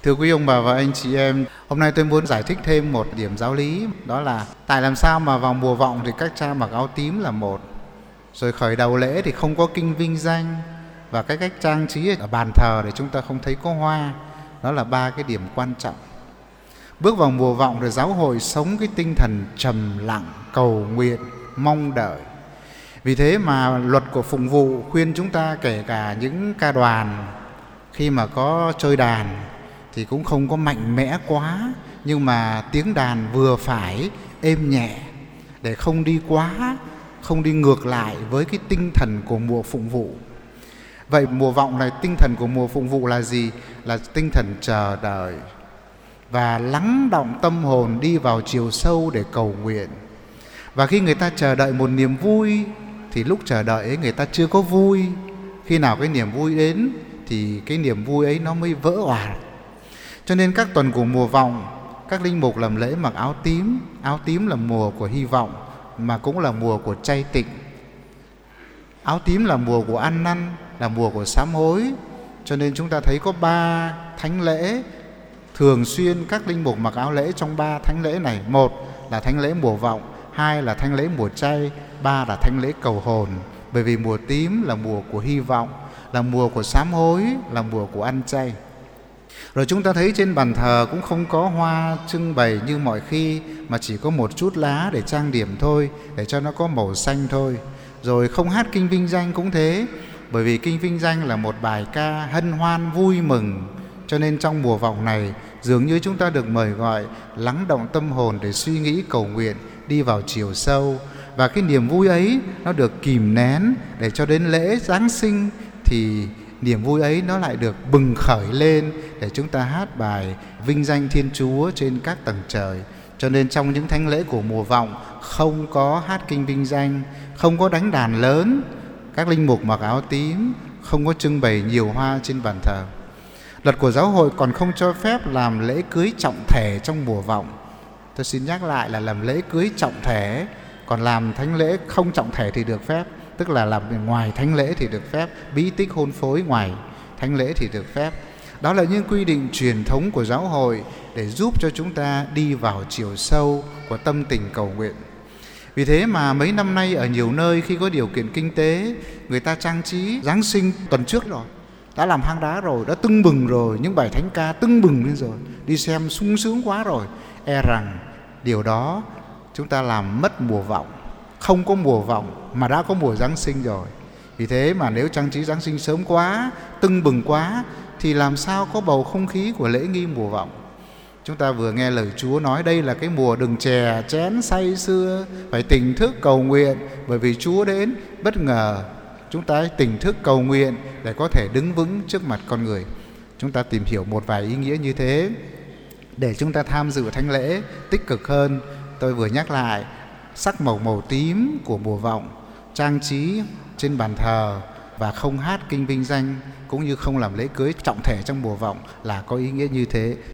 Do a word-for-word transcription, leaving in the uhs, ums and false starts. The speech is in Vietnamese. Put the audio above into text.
Thưa quý ông bà và anh chị em, hôm nay tôi muốn giải thích thêm một điểm giáo lý. Đó là tại làm sao mà vào mùa vọng thì các cha mặc áo tím là một, rồi khởi đầu lễ thì không có kinh vinh danh, và cái cách trang trí ở bàn thờ để chúng ta không thấy có hoa. Đó là ba cái điểm quan trọng. Bước vào mùa vọng rồi giáo hội sống cái tinh thần trầm lặng, cầu nguyện, mong đợi. Vì thế mà luật của phụng vụ khuyên chúng ta, kể cả những ca đoàn khi mà có chơi đàn thì cũng không có mạnh mẽ quá, nhưng mà tiếng đàn vừa phải, êm nhẹ, để không đi quá, không đi ngược lại với cái tinh thần của mùa phụng vụ. Vậy mùa vọng này, tinh thần của mùa phụng vụ là gì? Là tinh thần chờ đợi và lắng đọng tâm hồn đi vào chiều sâu để cầu nguyện. Và khi người ta chờ đợi một niềm vui thì lúc chờ đợi ấy người ta chưa có vui. Khi nào cái niềm vui đến thì cái niềm vui ấy nó mới vỡ òa. Cho nên các tuần của mùa vọng, các linh mục làm lễ mặc áo tím. Áo tím là mùa của hy vọng, mà cũng là mùa của chay tịnh. Áo tím là mùa của ăn năn, là mùa của sám hối. Cho nên chúng ta thấy có ba thánh lễ thường xuyên các linh mục mặc áo lễ trong ba thánh lễ này. Một là thánh lễ mùa vọng, hai là thánh lễ mùa chay, ba là thánh lễ cầu hồn. Bởi vì mùa tím là mùa của hy vọng, là mùa của sám hối, là mùa của ăn chay. Rồi chúng ta thấy trên bàn thờ cũng không có hoa trưng bày như mọi khi, mà chỉ có một chút lá để trang điểm thôi, để cho nó có màu xanh thôi. Rồi không hát kinh vinh danh cũng thế, bởi vì kinh vinh danh là một bài ca hân hoan vui mừng. Cho nên trong mùa vọng này dường như chúng ta được mời gọi lắng động tâm hồn để suy nghĩ cầu nguyện, đi vào chiều sâu. Và cái niềm vui ấy nó được kìm nén, để cho đến lễ Giáng sinh thì niềm vui ấy nó lại được bừng khởi lên, để chúng ta hát bài vinh danh Thiên Chúa trên các tầng trời. Cho nên trong những thánh lễ của mùa vọng không có hát kinh vinh danh, không có đánh đàn lớn, các linh mục mặc áo tím, không có trưng bày nhiều hoa trên bàn thờ. Luật của giáo hội còn không cho phép làm lễ cưới trọng thể trong mùa vọng. Tôi xin nhắc lại là làm lễ cưới trọng thể, còn làm thánh lễ không trọng thể thì được phép. Tức là làm ngoài thánh lễ thì được phép, bí tích hôn phối ngoài thánh lễ thì được phép. Đó là những quy định truyền thống của giáo hội để giúp cho chúng ta đi vào chiều sâu của tâm tình cầu nguyện. Vì thế mà mấy năm nay ở nhiều nơi khi có điều kiện kinh tế, người ta trang trí Giáng sinh tuần trước rồi, đã làm hang đá rồi, đã tưng bừng rồi, những bài thánh ca tưng bừng lên rồi, đi xem sung sướng quá rồi. E rằng điều đó chúng ta làm mất mùa vọng. Không có mùa vọng mà đã có mùa Giáng sinh rồi. Vì thế mà nếu trang trí Giáng sinh sớm quá, tưng bừng quá, thì làm sao có bầu không khí của lễ nghi mùa vọng. Chúng ta vừa nghe lời Chúa nói đây là cái mùa đừng chè chén say sưa, phải tỉnh thức cầu nguyện, bởi vì Chúa đến bất ngờ. Chúng ta tỉnh thức cầu nguyện để có thể đứng vững trước mặt con người. Chúng ta tìm hiểu một vài ý nghĩa như thế để chúng ta tham dự thánh lễ tích cực hơn. Tôi vừa nhắc lại sắc màu màu tím của mùa vọng, trang trí trên bàn thờ và không hát kinh vinh danh, cũng như không làm lễ cưới trọng thể trong mùa vọng là có ý nghĩa như thế.